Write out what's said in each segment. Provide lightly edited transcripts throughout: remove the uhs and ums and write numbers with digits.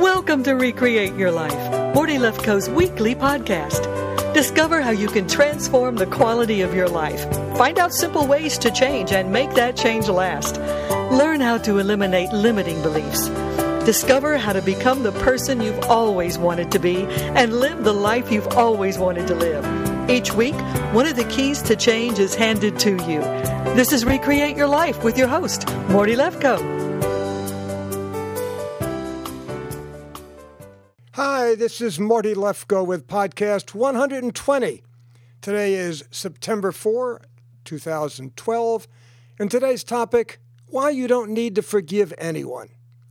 Welcome to Recreate Your Life, Morty Lefkoe's weekly podcast. Discover how you can transform the quality of your life. Find out simple ways to change and make that change last. Learn how to eliminate limiting beliefs. Discover how to become the person you've always wanted to be and live the life you've always wanted to live. Each week, one of the keys to change is handed to you. This is Recreate Your Life with your host, Morty Lefkoe. Hi, this is Morty Lefkoe with podcast 120. Today is September 4, 2012, and today's topic, why you don't need to forgive anyone.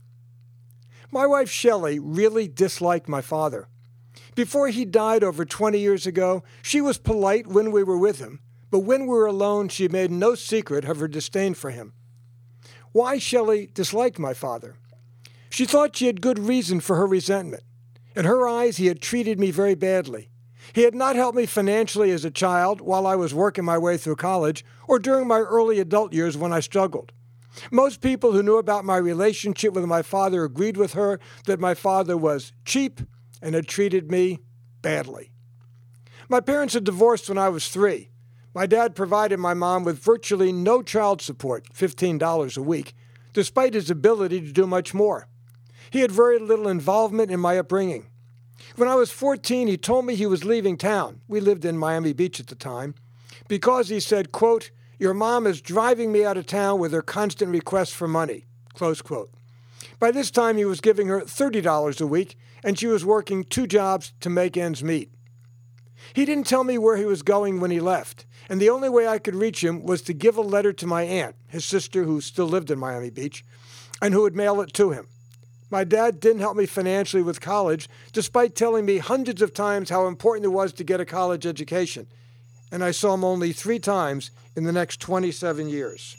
My wife Shelley really disliked my father. Before he died over 20 years ago, she was polite when we were with him, but when we were alone, she made no secret of her disdain for him. Why Shelley disliked my father? She thought she had good reason for her resentment. In her eyes, he had treated me very badly. He had not helped me financially as a child while I was working my way through college or during my early adult years when I struggled. Most people who knew about my relationship with my father agreed with her that my father was cheap and had treated me badly. My parents had divorced when I was 3. My dad provided my mom with virtually no child support, $15 a week, despite his ability to do much more. He had very little involvement in my upbringing. When I was 14, he told me he was leaving town. We lived in Miami Beach at the time. Because he said, quote, "Your mom is driving me out of town with her constant requests for money," close quote. By this time, he was giving her $30 a week, and she was working 2 jobs to make ends meet. He didn't tell me where he was going when he left, and the only way I could reach him was to give a letter to my aunt, his sister who still lived in Miami Beach, and who would mail it to him. My dad didn't help me financially with college, despite telling me hundreds of times how important it was to get a college education. And I saw him only 3 times in the next 27 years.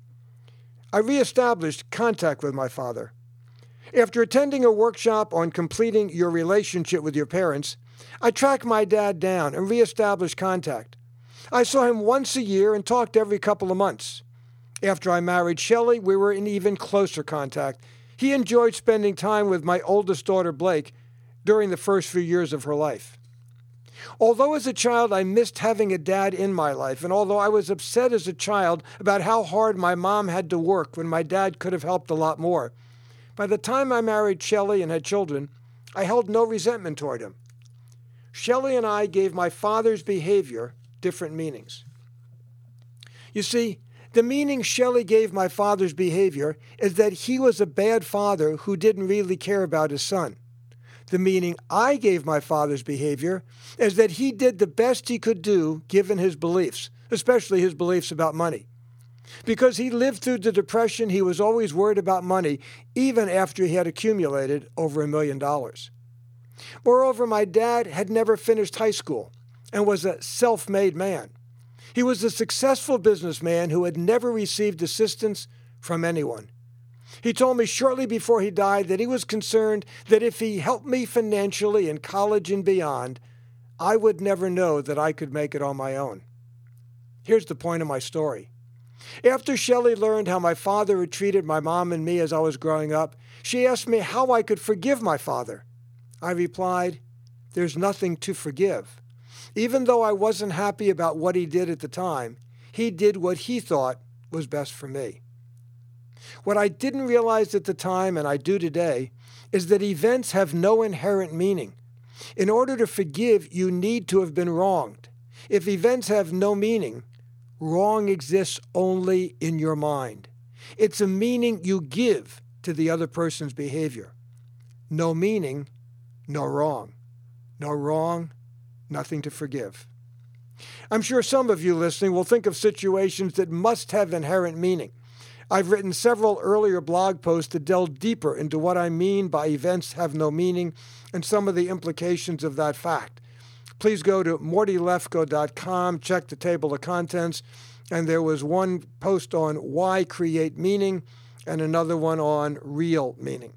I reestablished contact with my father. After attending a workshop on completing your relationship with your parents, I tracked my dad down and reestablished contact. I saw him once a year and talked every couple of months. After I married Shelley, we were in even closer contact. He enjoyed spending time with my oldest daughter, Blake, during the first few years of her life. Although as a child I missed having a dad in my life, and although I was upset as a child about how hard my mom had to work when my dad could have helped a lot more, by the time I married Shelley and had children, I held no resentment toward him. Shelley and I gave my father's behavior different meanings. You see, the meaning Shelley gave my father's behavior is that he was a bad father who didn't really care about his son. The meaning I gave my father's behavior is that he did the best he could do given his beliefs, especially his beliefs about money. Because he lived through the Depression, he was always worried about money, even after he had accumulated over $1 million. Moreover, my dad had never finished high school and was a self-made man. He was a successful businessman who had never received assistance from anyone. He told me shortly before he died that he was concerned that if he helped me financially in college and beyond, I would never know that I could make it on my own. Here's the point of my story. After Shelley learned how my father had treated my mom and me as I was growing up, she asked me how I could forgive my father. I replied, "There's nothing to forgive. Even though I wasn't happy about what he did at the time, he did what he thought was best for me." What I didn't realize at the time, and I do today, is that events have no inherent meaning. In order to forgive, you need to have been wronged. If events have no meaning, wrong exists only in your mind. It's a meaning you give to the other person's behavior. No meaning, no wrong. No wrong, nothing to forgive. I'm sure some of you listening will think of situations that must have inherent meaning. I've written several earlier blog posts that delve deeper into what I mean by events have no meaning and some of the implications of that fact. Please go to mortylefkoe.com, check the table of contents, and there was one post on why create meaning and another one on real meaning.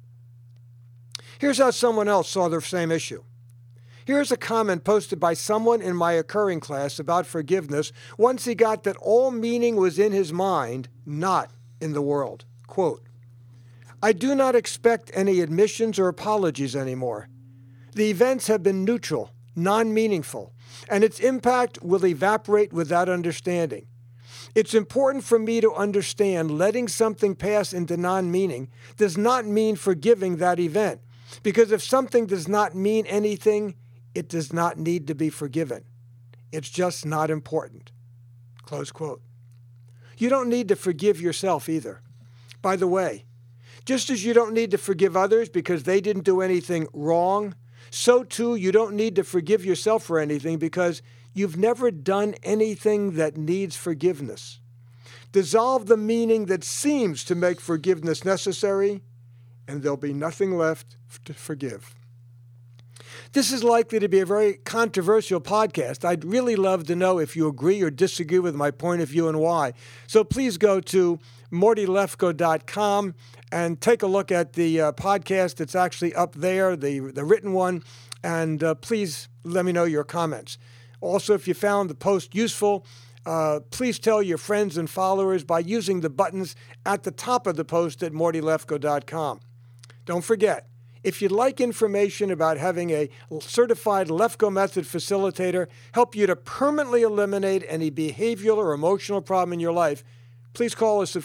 Here's how someone else saw the same issue. Here's a comment posted by someone in my occurring class about forgiveness once he got that all meaning was in his mind, not in the world. Quote, I do not expect any admissions or apologies anymore. The events have been neutral, non-meaningful, and its impact will evaporate without understanding. It's important for me to understand letting something pass into non-meaning does not mean forgiving that event, because if something does not mean anything, it does not need to be forgiven. It's just not important. Close quote. You don't need to forgive yourself either. By the way, just as you don't need to forgive others because they didn't do anything wrong, so too you don't need to forgive yourself for anything because you've never done anything that needs forgiveness. Dissolve the meaning that seems to make forgiveness necessary, and there'll be nothing left to forgive. This is likely to be a very controversial podcast. I'd really love to know if you agree or disagree with my point of view and why. So please go to MortyLefko.com and take a look at the podcast. It's actually up there, the written one, and please let me know your comments. Also, if you found the post useful, please tell your friends and followers by using the buttons at the top of the post at MortyLefko.com. Don't forget, if you'd like information about having a certified Lefko Method facilitator help you to permanently eliminate any behavioral or emotional problem in your life, please call us at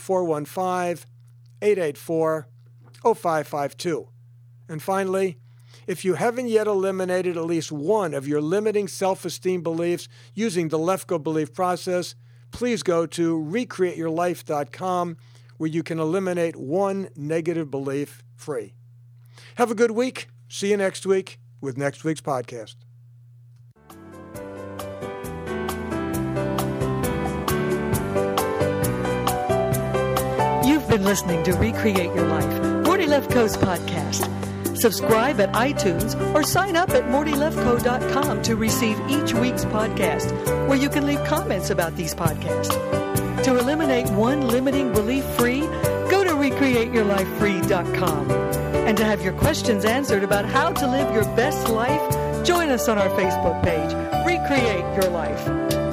415-884-0552. And finally, if you haven't yet eliminated at least one of your limiting self-esteem beliefs using the Lefko belief process, please go to recreateyourlife.com where you can eliminate one negative belief free. Have a good week. See you next week with next week's podcast. You've been listening to Recreate Your Life, Morty Lefko's podcast. Subscribe at iTunes or sign up at MortyLefko.com to receive each week's podcast, where you can leave comments about these podcasts. To eliminate one limiting belief free, go to RecreateYourLifeFree.com. And to have your questions answered about how to live your best life, join us on our Facebook page, Recreate Your Life.